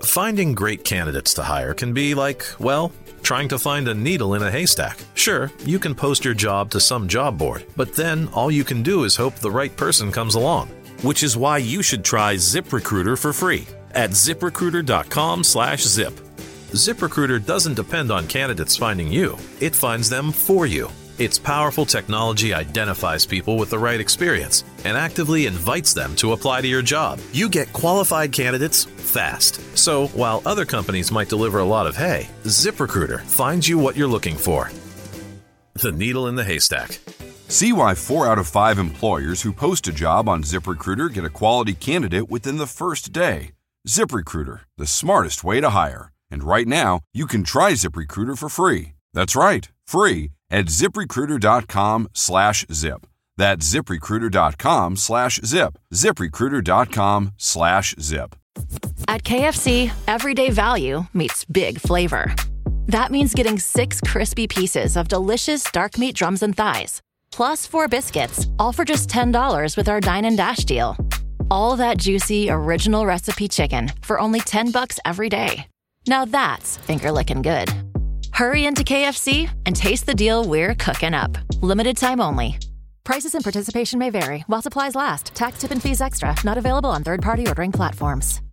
Finding great candidates to hire can be like, well, trying to find a needle in a haystack. Sure, you can post your job to some job board, but then all you can do is hope the right person comes along. Which is why you should try ZipRecruiter for free at ZipRecruiter.com/zip. ZipRecruiter doesn't depend on candidates finding you. It finds them for you. Its powerful technology identifies people with the right experience and actively invites them to apply to your job. You get qualified candidates fast. So while other companies might deliver a lot of hay, ZipRecruiter finds you what you're looking for. The needle in the haystack. See why 4 out of 5 employers who post a job on ZipRecruiter get a quality candidate within the first day. ZipRecruiter, the smartest way to hire. And right now, you can try ZipRecruiter for free. That's right, free at ZipRecruiter.com/zip. That's ZipRecruiter.com/zip. ZipRecruiter.com/zip. At KFC, everyday value meets big flavor. That means getting 6 crispy pieces of delicious dark meat drums and thighs, plus 4 biscuits, all for just $10 with our Dine and Dash deal. All that juicy, original recipe chicken for only $10 every day. Now that's finger-licking good. Hurry into KFC and taste the deal we're cooking up. Limited time only. Prices and participation may vary while supplies last. Tax, tip, and fees extra. Not available on third-party ordering platforms.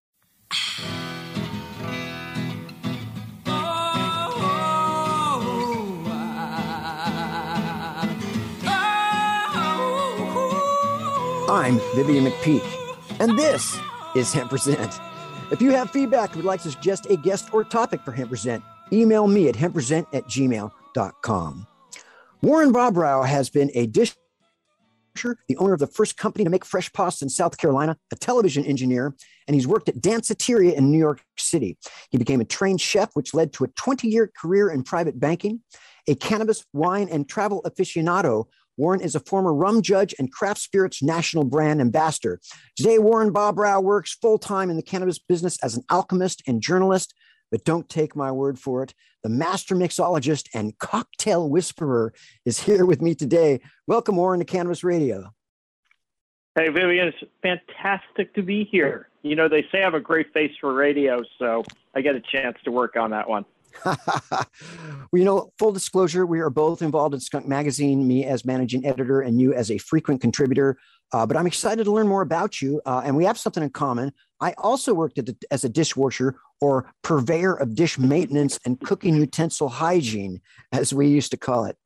I'm Vivian McPeak, and this is Hemp Present. If you have feedback or would like to suggest a guest or topic for Hemp Present, email me at hempresent@gmail.com. Warren Bobrow has been a dishwasher, the owner of the first company to make fresh pasta in South Carolina, a television engineer, and he's worked at Danceteria in New York City. He became a trained chef, which led to a 20-year career in private banking. A cannabis, wine, and travel aficionado, Warren is a former rum judge and craft spirits national brand ambassador. Today, Warren Bobrow works full-time in the cannabis business as an alchemist and journalist. But don't take my word for it. The master mixologist and cocktail whisperer is here with me today. Welcome, Warren, to Cannabis Radio. Hey, Vivian, it's fantastic to be here. You know, they say I have a great face for radio, so I get a chance to work on that one. Well, you know, full disclosure, we are both involved in Skunk Magazine, me as managing editor and you as a frequent contributor. But I'm excited to learn more about you, and we have something in common. I also worked as a dishwasher or purveyor of dish maintenance and cooking utensil hygiene, as we used to call it.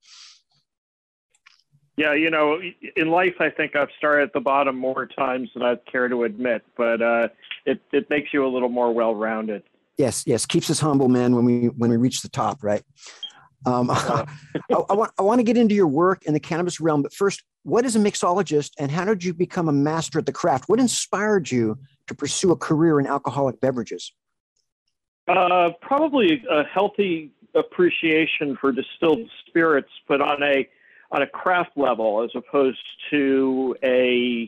Yeah, you know, in life, I think I've started at the bottom more times than I'd care to admit, but it makes you a little more well-rounded. Yes, keeps us humble, man, when we reach the top, right? I want to get into your work in the cannabis realm, but first, what is a mixologist and how did you become a master at the craft? What inspired you to pursue a career in alcoholic beverages? Probably a healthy appreciation for distilled spirits, but on a craft level, as opposed to a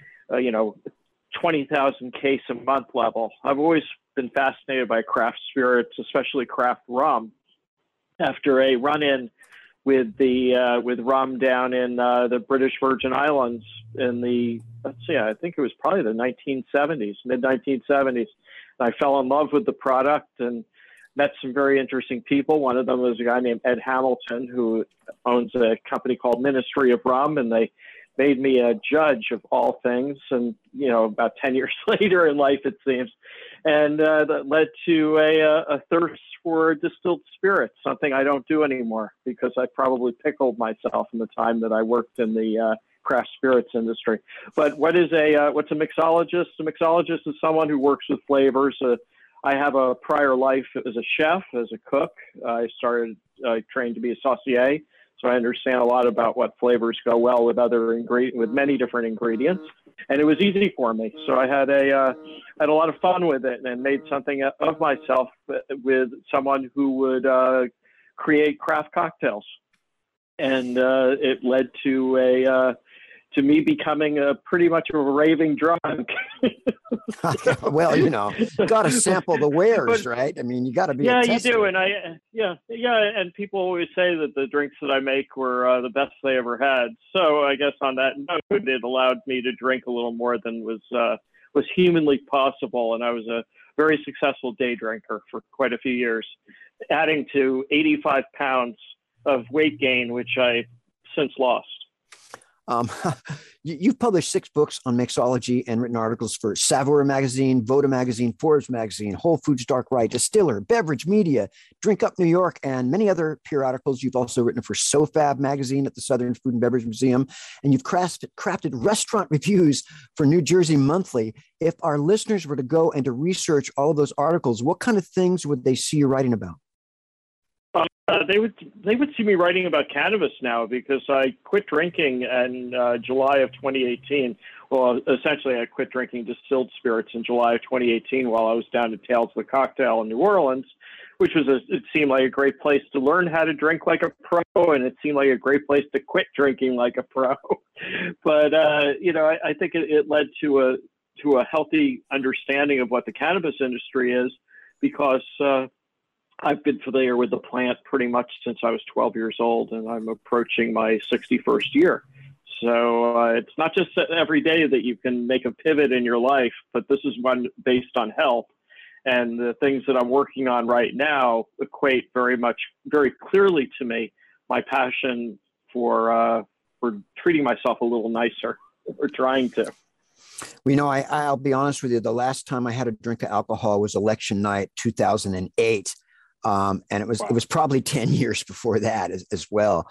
20,000 case a month level. I've always been fascinated by craft spirits, especially craft rum. After a run-in with rum down in the British Virgin Islands in I think it was probably the 1970s, mid-1970s. I fell in love with the product and met some very interesting people. One of them was a guy named Ed Hamilton, who owns a company called Ministry of Rum, and they made me a judge of all things. And, you know, about 10 years later in life, it seems. And that led to a thirst for distilled spirits, something I don't do anymore because I probably pickled myself in the time that I worked in the craft spirits industry. But what's a mixologist? A mixologist is someone who works with flavors. I have a prior life as a chef, as a cook. I trained to be a saucier, so I understand a lot about what flavors go well with with many different ingredients. And it was easy for me, so I had a lot of fun with it and made something of myself with someone who would create craft cocktails. And it led to me becoming pretty much of a raving drunk. Well, you know, got to sample the wares, right? I mean, you got to be. Yeah, you do, and and people always say that the drinks that I make were the best they ever had. So I guess on that note, it allowed me to drink a little more than was humanly possible, and I was a very successful day drinker for quite a few years, adding to 85 pounds of weight gain, which I since lost. You've published 6 books on mixology and written articles for Savoir Magazine, Voda Magazine, Forbes Magazine, Whole Foods Dark Right, Distiller, Beverage Media, Drink Up New York, and many other periodicals. You've also written for SoFab Magazine at the Southern Food and Beverage Museum, and you've crafted restaurant reviews for New Jersey Monthly. If our listeners were to go and to research all of those articles, what kind of things would they see you writing about? They would see me writing about cannabis now, because I quit drinking in July of 2018. Well, essentially, I quit drinking distilled spirits in July of 2018 while I was down at Tales of the Cocktail in New Orleans, which was it seemed like a great place to learn how to drink like a pro, and it seemed like a great place to quit drinking like a pro. But I think it led to a healthy understanding of what the cannabis industry is, because I've been familiar with the plant pretty much since I was 12 years old, and I'm approaching my 61st year. So it's not just every day that you can make a pivot in your life, but this is one based on health. And the things that I'm working on right now equate very clearly to me, my passion for treating myself a little nicer, or trying to. Well, I'll be honest with you. The last time I had a drink of alcohol was election night, 2008. And it was probably 10 years before that as well.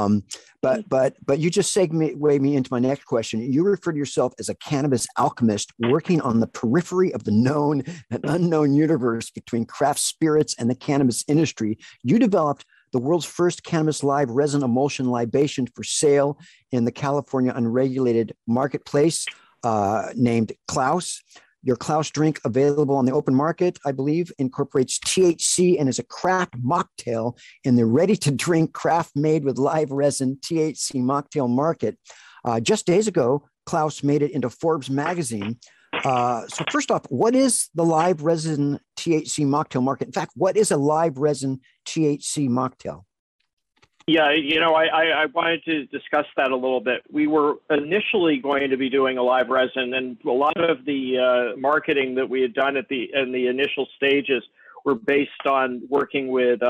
But you just segue me into my next question. You refer to yourself as a cannabis alchemist working on the periphery of the known and unknown universe between craft spirits and the cannabis industry. You developed the world's first cannabis live resin emulsion libation for sale in the California unregulated marketplace named Klaus. Your Klaus drink, available on the open market, I believe, incorporates THC and is a craft mocktail in the ready-to-drink craft made with live resin THC mocktail market. Just days ago, Klaus made it into Forbes magazine. So first off, what is the live resin THC mocktail market? In fact, what is a live resin THC mocktail? Yeah, I wanted to discuss that a little bit. We were initially going to be doing a live resin, and a lot of the marketing that we had done in the initial stages were based on working with,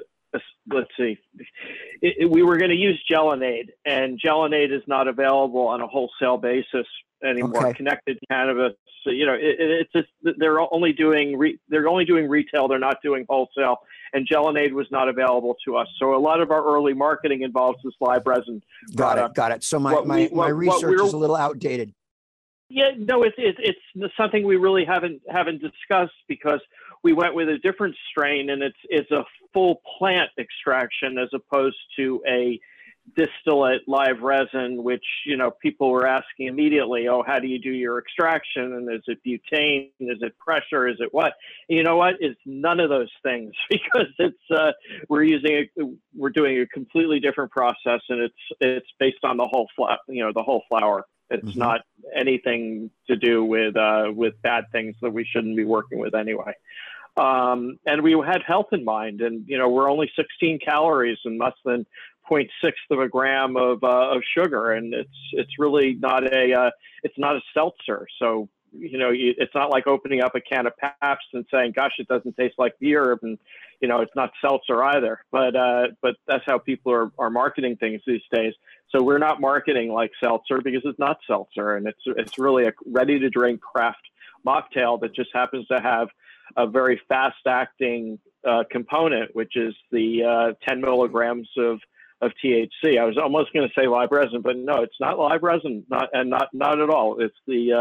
we were going to use Gelinade, and Gelinade is not available on a wholesale basis anymore. Okay. Connected cannabis, it's just they're only doing retail. They're not doing wholesale, and Gelinade was not available to us. So a lot of our early marketing involves this live resin. Got it. So my research is a little outdated. Yeah, no, it's something we really haven't discussed, because we went with a different strain, and it's a full plant extraction as opposed to a distillate live resin, which people were asking immediately, how do you do your extraction, and is it butane, is it pressure, is it what? You know what, it's none of those things, because it's we're doing a completely different process, and it's based on the whole flower. It's not anything to do with bad things that we shouldn't be working with anyway. And we had health in mind, and we're only 16 calories and less than 0.6 of a gram of sugar, and it's really not it's not a seltzer. So it's not like opening up a can of Pabst and saying, "Gosh, it doesn't taste like beer," and it's not seltzer either. But that's how people are marketing things these days. So we're not marketing like seltzer, because it's not seltzer, and it's really a ready to drink craft mocktail that just happens to have a very fast acting component, which is the 10 milligrams of THC. I was almost going to say live resin, but no, it's not live resin, not at all. It's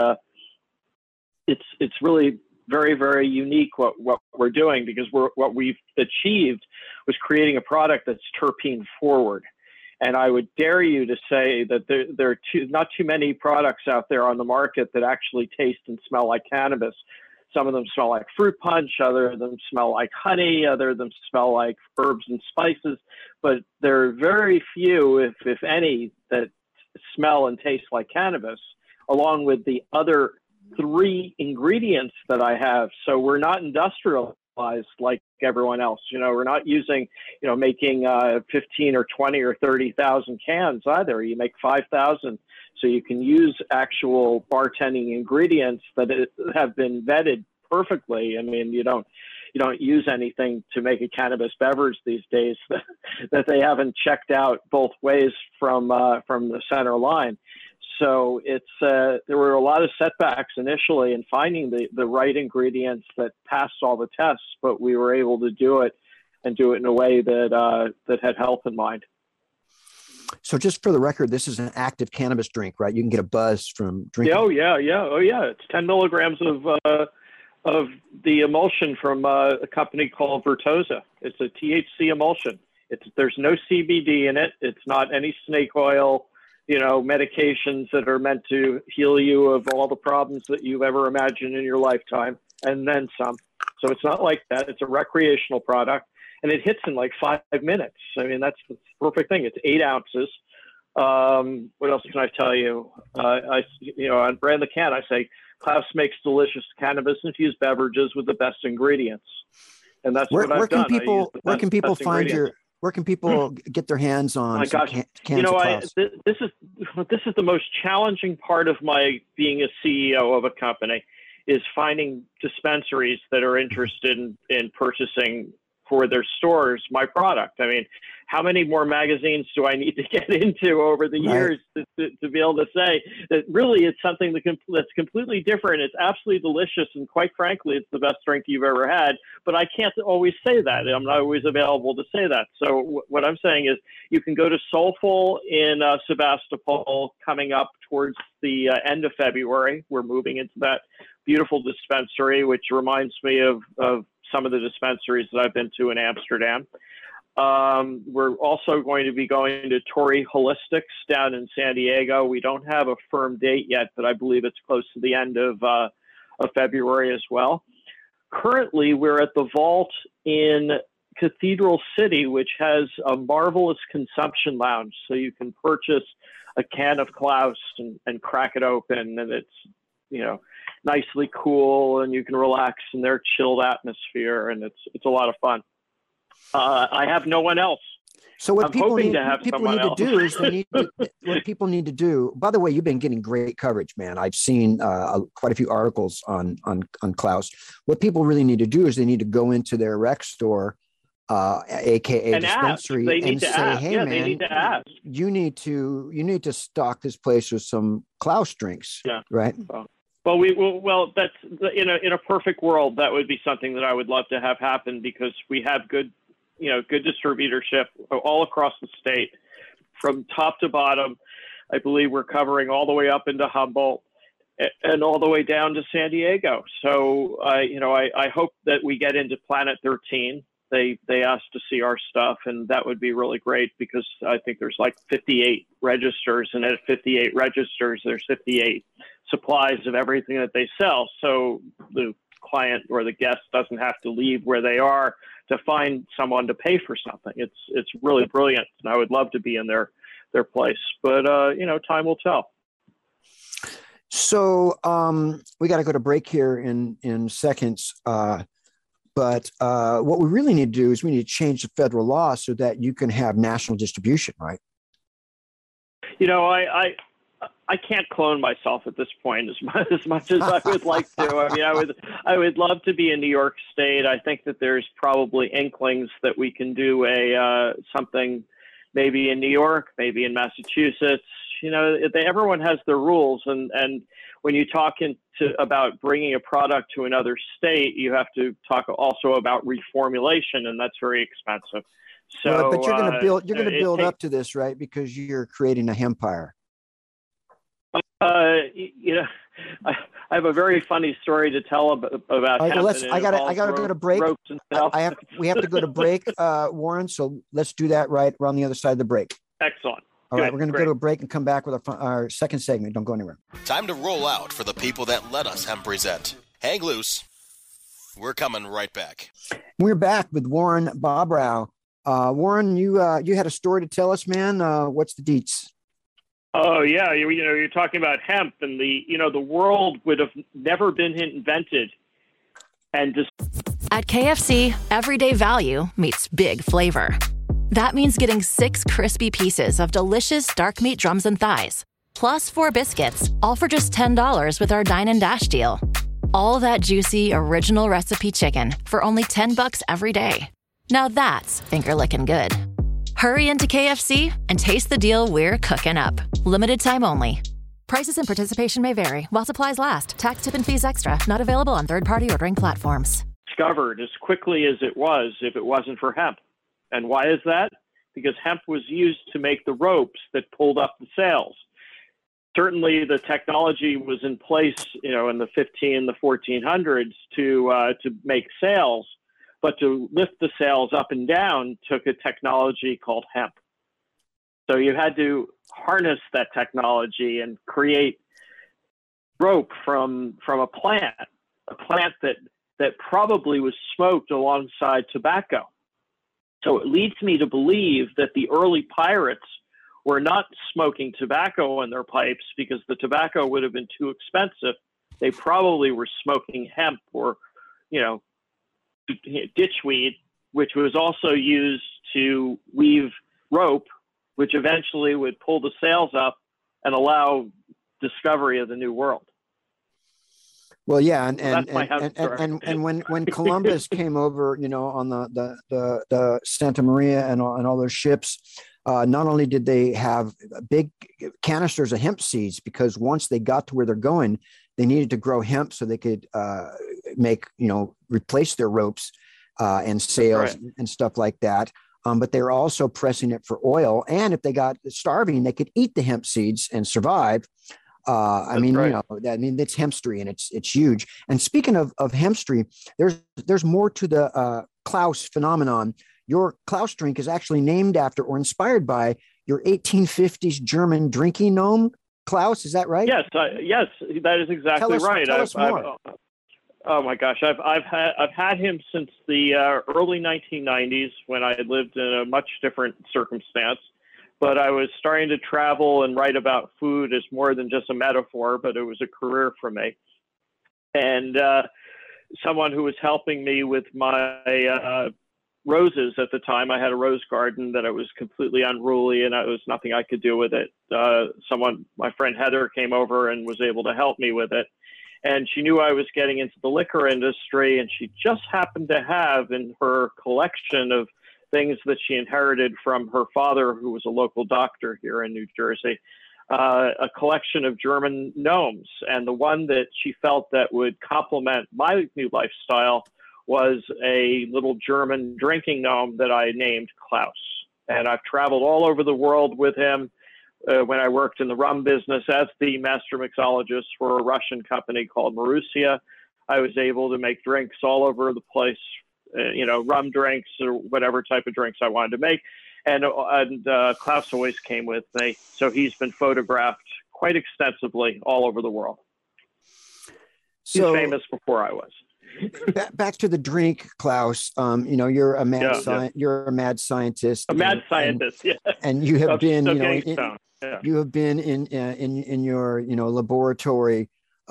it's really very, very unique what we're doing, because what we've achieved was creating a product that's terpene forward. And I would dare you to say that there are not too many products out there on the market that actually taste and smell like cannabis. Some of them smell like fruit punch, other of them smell like honey, other of them smell like herbs and spices, but there are very few, if any, that smell and taste like cannabis, along with the other 3 ingredients that I have. So we're not industrialized like everyone else. We're not using, making 15 or 20 or 30,000 cans either. You make 5,000. So you can use actual bartending ingredients that have been vetted perfectly. I mean, you don't use anything to make a cannabis beverage these days that they haven't checked out both ways from the center line. So there were a lot of setbacks initially in finding the right ingredients that passed all the tests, but we were able to do it in a way that had health in mind. So just for the record, this is an active cannabis drink, right? You can get a buzz from drinking. Oh yeah. It's 10 milligrams of the emulsion from a company called Vertosa. It's a THC emulsion. There's no CBD in it. It's not any snake oil, medications that are meant to heal you of all the problems that you've ever imagined in your lifetime, and then some. So it's not like that. It's a recreational product, and it hits in like 5 minutes. I mean, that's the perfect thing. It's 8 ounces. What else can I tell you? On Brand the Can, I say, Klaus makes delicious cannabis-infused beverages with the best ingredients, and that's what I've done. Where can people find your? Where can people get their hands on? Oh my gosh, this is the most challenging part of my being a CEO of a company, is finding dispensaries that are interested in purchasing for their stores my product. I mean, how many more magazines do I need to get into over the years to be able to say that really it's something that's completely different? It's absolutely delicious, and quite frankly, it's the best drink you've ever had. But I can't always say that. I'm not always available to say that. So what I'm saying is, you can go to Soulful in Sebastopol coming up towards the end of February. We're moving into that beautiful dispensary, which reminds me of some of the dispensaries that I've been to in Amsterdam. We're also going to be going to Torrey Holistics down in San Diego. We don't have a firm date yet, but I believe it's close to the end of February as well. Currently, we're at the Vault in Cathedral City, which has a marvelous consumption lounge. So you can purchase a can of Klaus and crack it open, and it's, nicely cool, and you can relax in their chilled atmosphere, and it's a lot of fun. I have no one else. So what people need to do is what people need to do. By the way, you've been getting great coverage, man. I've seen quite a few articles on Klaus. What people really need to do is they need to go into their rec store, aka dispensary, and say, "Hey, man, they need to ask. You need to stock this place with some Klaus drinks." Yeah. Right. Well, that's in a perfect world, that would be something that I would love to have happen, because we have good distributorship all across the state, from top to bottom. I believe we're covering all the way up into Humboldt and all the way down to San Diego. So, I hope that we get into Planet 13. They asked to see our stuff, and that would be really great, because I think there's like 58 registers, and at 58 registers, there's 58 supplies of everything that they sell. So the client or the guest doesn't have to leave where they are to find someone to pay for something. It's really brilliant, and I would love to be in their place. But time will tell. So we got to go to break here in seconds. But what we really need to do is we need to change the federal law so that you can have national distribution, right? I can't clone myself at this point as much as I would like to. I mean, I would love to be in New York State. I think that there's probably inklings that we can do something maybe in New York, maybe in Massachusetts. Everyone has their rules, and when you talk about bringing a product to another state, you have to talk also about reformulation, and that's very expensive. So, but you're going to build up to this, right? Because you're creating a empire. I have a very funny story to tell about. Right, well, I got to go to break. We have to go to break, Warren. So let's do that right around the other side of the break. Excellent. All right, we're going to go to a break and come back with our second segment. Don't go anywhere. Time to roll out for the people that let us hemp present. Hang loose. We're coming right back. We're back with Warren Bobrow. Warren, you had a story to tell us, man. What's the deets? Oh yeah, you're talking about hemp, and the world would have never been invented. And just at KFC, everyday value meets big flavor. That means getting 6 crispy pieces of delicious dark meat drums and thighs, plus 4 biscuits, all for just $10 with our Dine and Dash deal. All that juicy original recipe chicken for only $10 every day. Now that's finger-licking good. Hurry into KFC and taste the deal we're cooking up. Limited time only. Prices and participation may vary while supplies last. Tax, tip, and fees extra. Not available on third-party ordering platforms. Discovered as quickly as it was if it wasn't for hemp. And why is that? Because hemp was used to make the ropes that pulled up the sails. Certainly the technology was in place, in the 1400s to make sails, but to lift the sails up and down took a technology called hemp. So you had to harness that technology and create rope from a plant that probably was smoked alongside tobacco. So it leads me to believe that the early pirates were not smoking tobacco in their pipes because the tobacco would have been too expensive. They probably were smoking hemp or, ditchweed, which was also used to weave rope, which eventually would pull the sails up and allow discovery of the New World. Well, yeah, and when Columbus came over, on the Santa Maria and all those ships, not only did they have big canisters of hemp seeds, because once they got to where they're going, they needed to grow hemp so they could replace their ropes and sails and stuff like that. But they were also pressing it for oil, and if they got starving, they could eat the hemp seeds and survive. It's hempstry, and it's huge. And speaking of hempstry, there's more to the Klaus phenomenon. Your Klaus drink is actually named after or inspired by your 1850s German drinking gnome, Klaus. Is that right? Yes, that is exactly right. Tell us more. Oh my gosh, I've had him since the early 1990s when I had lived in a much different circumstance. But I was starting to travel and write about food as more than just a metaphor, but it was a career for me. And someone who was helping me with my roses at the time, I had a rose garden that I was completely unruly and there was nothing I could do with it. My friend Heather came over and was able to help me with it. And she knew I was getting into the liquor industry, and she just happened to have in her collection of things that she inherited from her father, who was a local doctor here in New Jersey, a collection of German gnomes. And the one that she felt that would complement my new lifestyle was a little German drinking gnome that I named Klaus. And I've traveled all over the world with him. When I worked in the rum business as the master mixologist for a Russian company called Marussia, I was able to make drinks all over the place, rum drinks or whatever type of drinks I wanted to make. And Klaus always came with me. So he's been photographed quite extensively all over the world. He's famous before I was. Back to the drink, Klaus. You're a mad you're a mad scientist. A mad scientist, yeah. And you have been, you have been in your laboratory,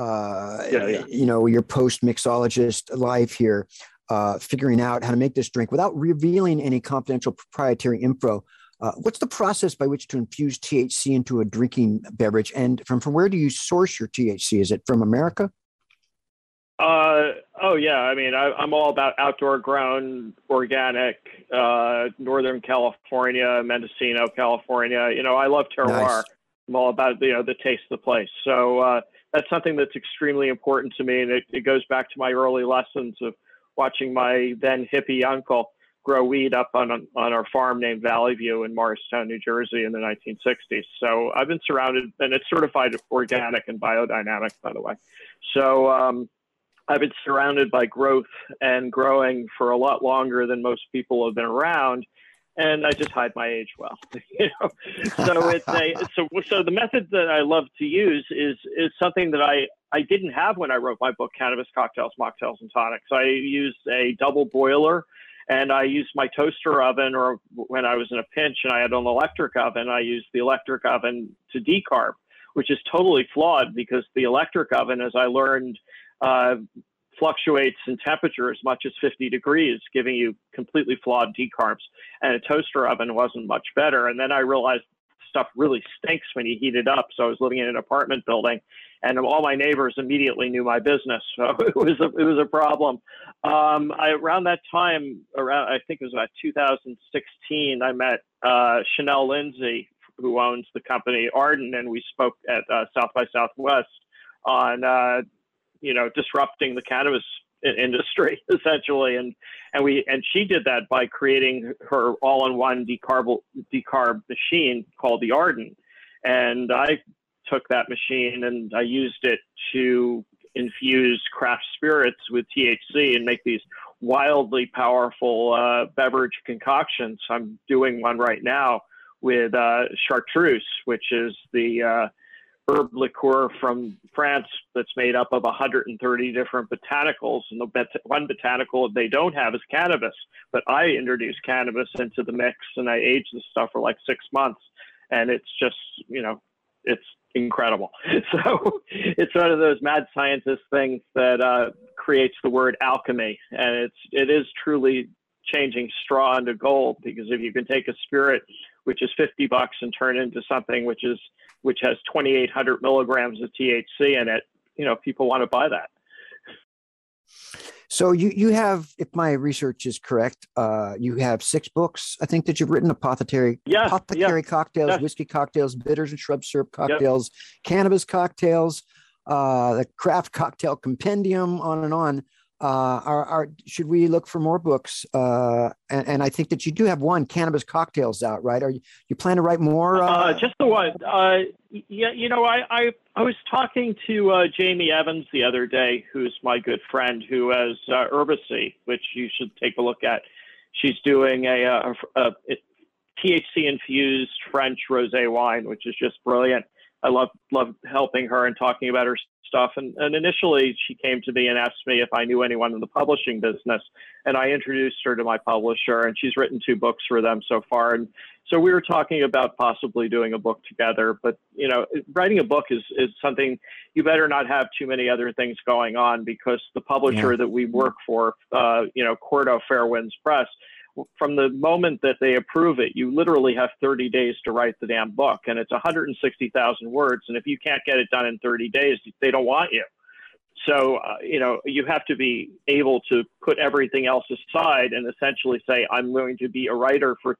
your post mixologist life here, figuring out how to make this drink without revealing any confidential proprietary info. What's the process by which to infuse THC into a drinking beverage, and from where do you source your THC? Is it from America? I'm all about outdoor grown, organic, Northern California, Mendocino, California. I love terroir. Nice. I'm all about, the taste of the place. So that's something that's extremely important to me. And it goes back to my early lessons of watching my then hippie uncle grow weed up on our farm named Valley View in Morristown, New Jersey in the 1960s. So I've been surrounded, and it's certified organic and biodynamic, by the way. So, I've been surrounded by growth and growing for a lot longer than most people have been around, and I just hide my age well. So so the method that I love to use is something that I didn't have when I wrote my book, Cannabis Cocktails, Mocktails, and Tonics. I used a double boiler, and I used my toaster oven, or when I was in a pinch and I had an electric oven, I used the electric oven to decarb, which is totally flawed because the electric oven, as I learned, fluctuates in temperature as much as 50 degrees, giving you completely flawed decarbs. And a toaster oven wasn't much better. And then I realized stuff really stinks when you heat it up. So I was living in an apartment building, and all my neighbors immediately knew my business. So it was a problem. Around that time, I think it was about 2016, I met Chanel Lindsay, who owns the company Arden, and we spoke at South by Southwest on disrupting the cannabis industry essentially, and she did that by creating her all-in-one decarb machine called the Arden, and I took that machine and I used it to infuse craft spirits with THC and make these wildly powerful beverage concoctions. I'm doing one right now with chartreuse, which is the herb liqueur from France that's made up of 130 different botanicals. And the one botanical they don't have is cannabis. But I introduced cannabis into the mix, and I aged the stuff for like 6 months. And it's just, it's incredible. So it's one of those mad scientist things that creates the word alchemy. And it is truly changing straw into gold, because if you can take a spirit which is $50 and turn it into something which has 2,800 milligrams of THC in it, people want to buy that. So you have, if my research is correct, you have 6 books, I think, that you've written: Apothecary Cocktails, yes. Whiskey Cocktails, Bitters and Shrub Syrup Cocktails, yep. Cannabis Cocktails, the Craft Cocktail Compendium, on and on. Should we look for more books? And I think that you do have one, Cannabis Cocktails, out, right? You plan to write more? Just the one. I was talking to Jamie Evans the other day, who's my good friend, who has Herbacy, which you should take a look at. She's doing a THC infused French rosé wine, which is just brilliant. I love helping her and talking about her stuff. And initially she came to me and asked me if I knew anyone in the publishing business. And I introduced her to my publisher, and she's written 2 books for them so far. And so we were talking about possibly doing a book together. But, writing a book is something you better not have too many other things going on, because the publisher that we work for, Cordo Fairwinds Press, from the moment that they approve it, you literally have 30 days to write the damn book, and it's 160,000 words. And if you can't get it done in 30 days, they don't want you. So, you have to be able to put everything else aside and essentially say, I'm going to be a writer for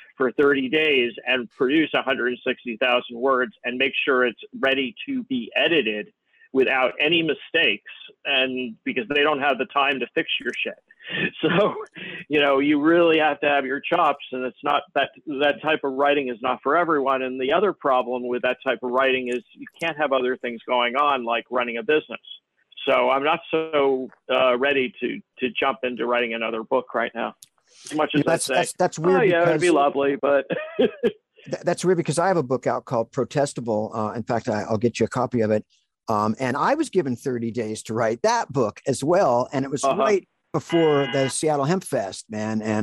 30 days and produce 160,000 words and make sure it's ready to be edited without any mistakes, and because they don't have the time to fix your shit. So, you really have to have your chops, and it's not that type of writing is not for everyone. And the other problem with that type of writing is you can't have other things going on, like running a business. So I'm not so ready to jump into writing another book right now. As much as that's weird. Oh, yeah, it'd be lovely, but that's weird, because I have a book out called Protestable. In fact, I'll get you a copy of it. And I was given 30 days to write that book as well, and it was right before the Seattle Hemp Fest, man. And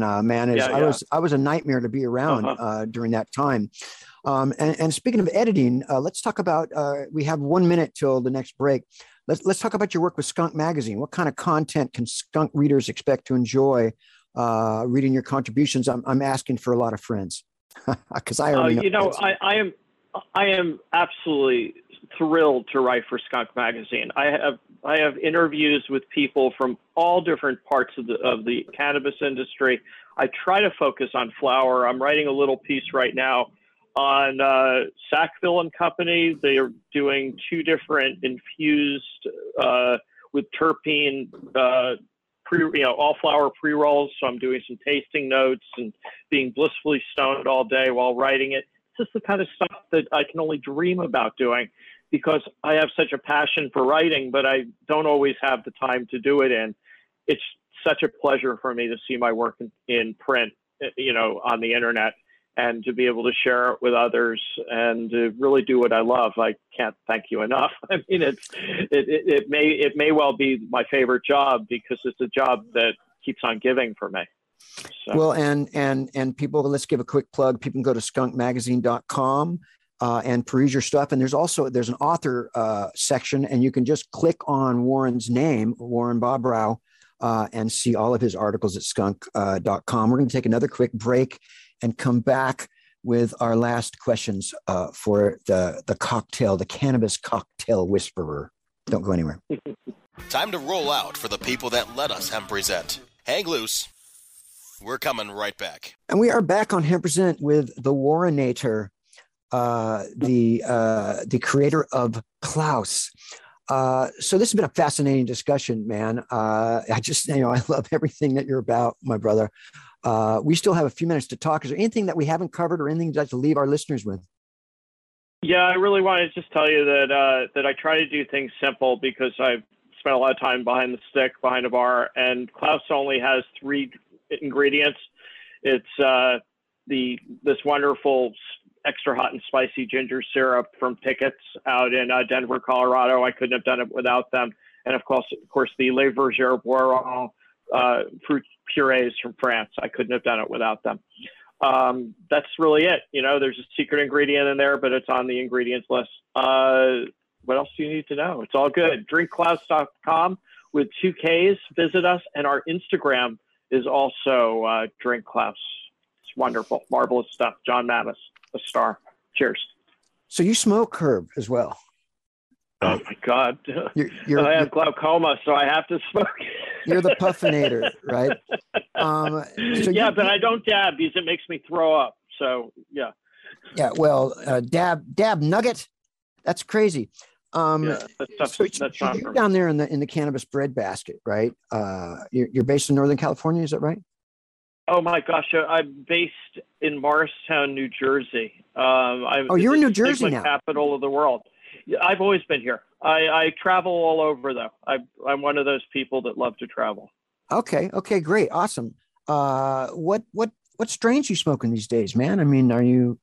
I was a nightmare to be around during that time. And speaking of editing, let's talk about. We have 1 minute till the next break. Let's talk about your work with Skunk Magazine. What kind of content can Skunk readers expect to enjoy reading your contributions? I'm asking for a lot of friends, because I already know. I am absolutely thrilled to write for Skunk Magazine. I have interviews with people from all different parts of the cannabis industry. I try to focus on flower. I'm writing a little piece right now on Sackville and Company. They are doing 2 different infused with terpene all flower pre-rolls. So I'm doing some tasting notes and being blissfully stoned all day while writing it. It's just the kind of stuff that I can only dream about doing, because I have such a passion for writing, but I don't always have the time to do it in. It's such a pleasure for me to see my work in print, on the internet, and to be able to share it with others and to really do what I love. I can't thank you enough. I mean, it may well be my favorite job, because it's a job that keeps on giving for me. So. Well, and people, let's give a quick plug. People can go to skunkmagazine.com and peruse your stuff. And there's an author section, and you can just click on Warren's name, Warren Bobrow, and see all of his articles at skunk.com. We're going to take another quick break and come back with our last questions for the cocktail, the cannabis cocktail whisperer. Don't go anywhere. Time to roll out for the people that let us Hemp Present. Hang loose. We're coming right back. And we are back on Hemp Present with the Warrenator, the creator of Klaus. So this has been a fascinating discussion, man. I love everything that you're about, my brother. We still have a few minutes to talk. Is there anything that we haven't covered or anything you'd like to leave our listeners with? Yeah, I really want to just tell you that I try to do things simple because I've spent a lot of time behind the stick, behind a bar, and Klaus only has 3 ingredients. It's this wonderful extra hot and spicy ginger syrup from Pickett's out in Denver, Colorado. I couldn't have done it without them. And of course, the Le Verger Boiron fruit purees from France. I couldn't have done it without them. That's really it. There's a secret ingredient in there, but it's on the ingredients list. What else do you need to know? It's all good. drinkklaus.com with 2 Ks. Visit us. And our Instagram is also Drink Klaus. It's wonderful. Marvelous stuff. John Mamis, a star. Cheers. So you smoke, Herb, as well? Oh, my God. I have glaucoma, so I have to smoke. You're the puffinator, right? But I don't dab because it makes me throw up. So, yeah. Yeah, well, dab nugget. That's crazy. That's you're down there in the cannabis breadbasket, right? You're based in Northern California, is that right? Oh my gosh, I'm based in Morristown, New Jersey. You're in New Jersey now. Capital of the world. I've always been here. I travel all over though. I'm one of those people that love to travel. Okay, great, awesome. What strains you smoking these days, man? I mean, are you?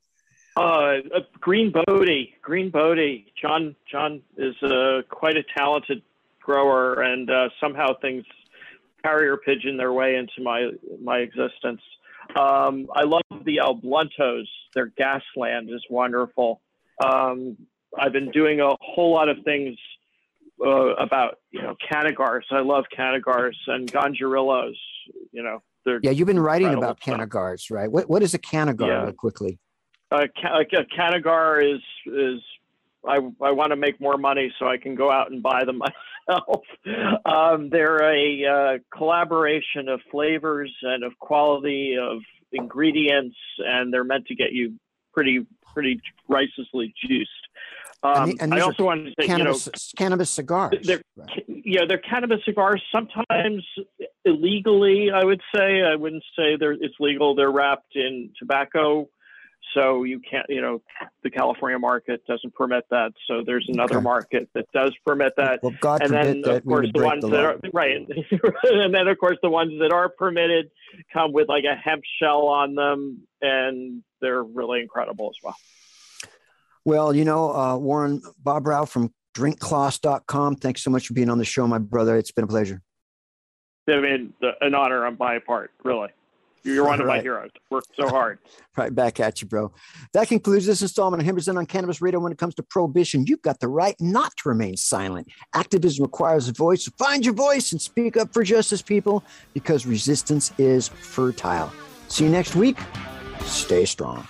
Green Bodhi. John is quite a talented grower, and somehow things carrier pigeon their way into my existence. I love the El Bluntos. Their Gasland is wonderful. I've been doing a whole lot of things about Canagars. I love Canagars and Ganjarillos. You've been writing about Canagars, right? What is a Canagar, real quickly? A Canagar is I want to make more money so I can go out and buy them myself. They're a collaboration of flavors and of quality of ingredients, and they're meant to get you pretty ricely juiced. And I also wanted to say, cannabis cigars. They're cannabis cigars, sometimes illegally, I would say. I wouldn't say it's legal. They're wrapped in tobacco. So you can't, the California market doesn't permit that. So there's another market that does permit that. Well, God forbid that we would break the law. Right. And then, of course, the ones that are permitted come with like a hemp shell on them, and they're really incredible as well. Well, Warren Bobrow from drinkklaus.com. Thanks so much for being on the show, my brother. It's been a pleasure. I mean, an honor on my part, really. You're one of my heroes. Worked so hard. Right back at you, bro. That concludes this installment of Hemp Present on Cannabis Radio. When it comes to prohibition, you've got the right not to remain silent. Activism requires a voice. So find your voice and speak up for justice, people, because resistance is fertile. See you next week. Stay strong.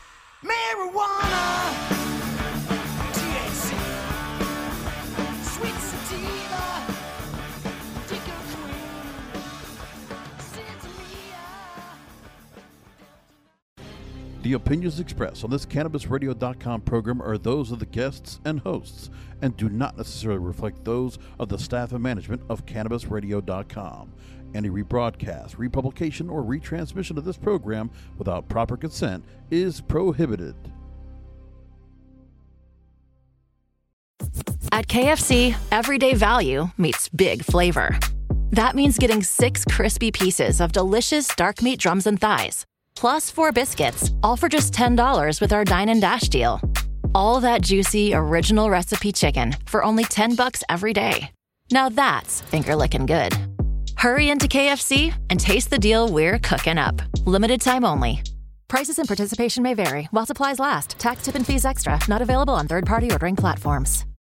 Marijuana, THC, sweet sativa, The opinions expressed on this CannabisRadio.com program are those of the guests and hosts and do not necessarily reflect those of the staff and management of CannabisRadio.com. Any rebroadcast, republication, or retransmission of this program without proper consent is prohibited. At KFC, everyday value meets big flavor. That means getting 6 crispy pieces of delicious dark meat drums and thighs, plus 4 biscuits, all for just $10 with our Dine and Dash deal. All that juicy, original recipe chicken for only $10 every day. Now that's finger-licking good. Hurry into KFC and taste the deal we're cooking up. Limited time only. Prices and participation may vary while supplies last. Tax, tip, and fees extra. Not available on third-party ordering platforms.